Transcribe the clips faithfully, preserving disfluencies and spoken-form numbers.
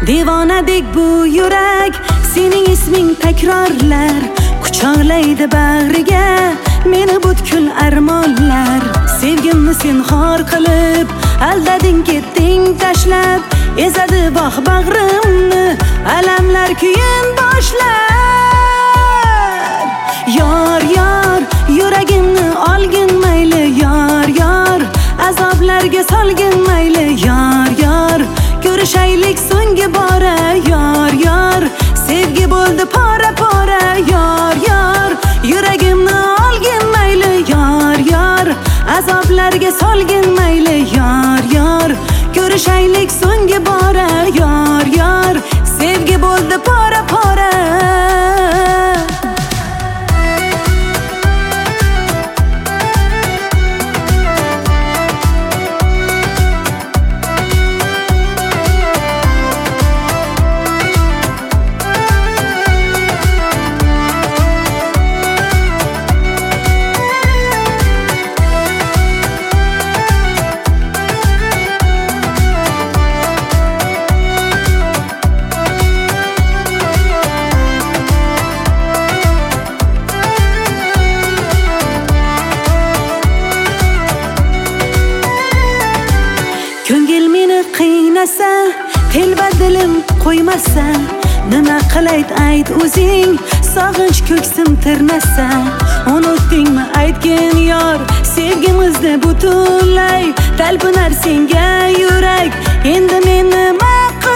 Devonadek bu yurak sening isming takrorlar, quchoqlaydi bag'riga meni butkul armonlar. Sevgimni sen xor qilib aldading, ketding tashlab, ezadi bog' bag'rimni alamlar kuyin boshlar. Yor yor yuragimni olgin mayli, yor yor azoblarga solgin mayli, yor yor ko'rishaylik so'nggi bora, yor yor sevgi bo'ldi pora pora, yor yor yuragimni olgin mayli, yor yor azoblarga solgin mayli, yor yor ko'rishaylik so'nggi bora, yor yor sevgi bo'ldi pora pora. Ko'ngil meni qiynasa, telba dilim qo'ymasa, nima qilay ayt o'zing, sog'inch ko'ksim tirnasa. Unutdingmi aytgin yor, sevgimizni butunlay, talpinar senga yurak, endi men nima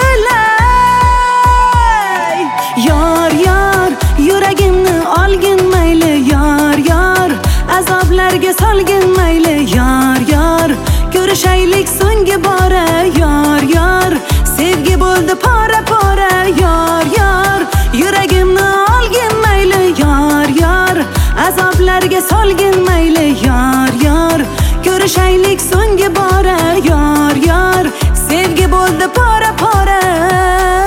qilay? Yor yor yuragimni olgin mayli, yor yor azoblarga solgin mayli, yor yor ko'rishaylik so'nggi bora, yor yor sevgi bo'ldi pora pora, yor yor yuragimni olgin mayli, yor yor azoblarga solgin mayli, yor yor ko'rishaylik so'nggi bora, yor yor sevgi bo'ldi pora pora.